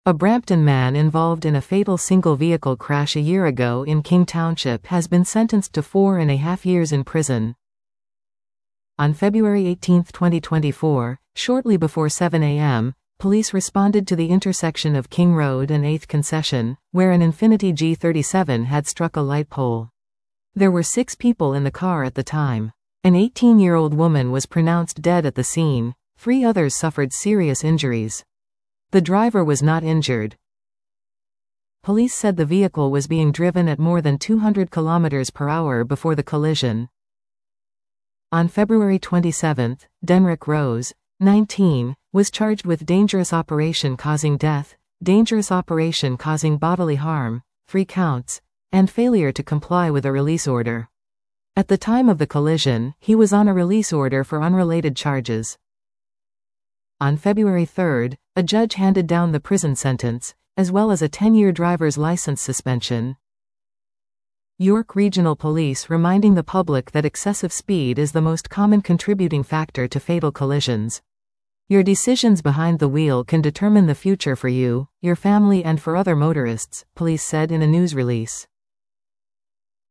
A Brampton man involved in a fatal single-vehicle crash a year ago in King Township has been sentenced to 4.5 years in prison. On February 18, 2024, shortly before 7 a.m., police responded to the intersection of King Road and 8th Concession, where an Infiniti G37 had struck a light pole. There were 6 people in the car at the time. An 18-year-old woman was pronounced dead at the scene. 3 others suffered serious injuries. The driver was not injured. Police said the vehicle was being driven at more than 200 km per hour before the collision. On February 27, Denrick Rose, 19, was charged with dangerous operation causing death, dangerous operation causing bodily harm, 3 counts, and failure to comply with a release order. At the time of the collision, he was on a release order for unrelated charges. On February 3, a judge handed down the prison sentence, as well as a 10-year driver's license suspension. York Regional Police reminding the public that excessive speed is the most common contributing factor to fatal collisions. Your decisions behind the wheel can determine the future for you, your family and for other motorists, police said in a news release.